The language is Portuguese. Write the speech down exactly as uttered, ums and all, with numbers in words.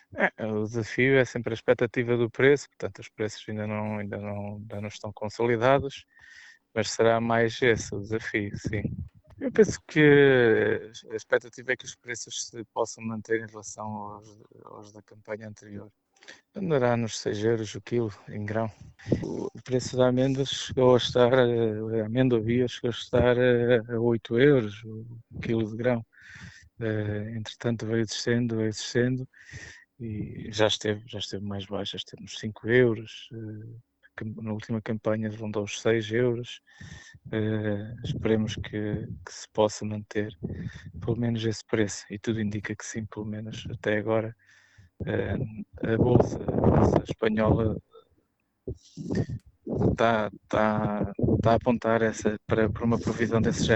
É, o desafio é sempre a expectativa do preço, portanto os preços ainda não, ainda não, ainda não estão consolidados, mas será mais esse o desafio, sim. Eu penso que a expectativa é que os preços se possam manter em relação aos, aos da campanha anterior. Andará nos seis euros o quilo em grão. O preço da amêndoa chegou a estar, a amêndoa via chegou a estar a, a oito euros o quilo de grão. Uh, entretanto veio descendo, veio descendo e já esteve, já esteve mais baixo, esteve nos cinco euros, uh, na última campanha rondou os seis euros, uh, esperemos que, que se possa manter pelo menos esse preço, e tudo indica que sim, pelo menos até agora. Uh, a, bolsa, a bolsa espanhola está tá, tá a apontar essa, para, para uma provisão desse género.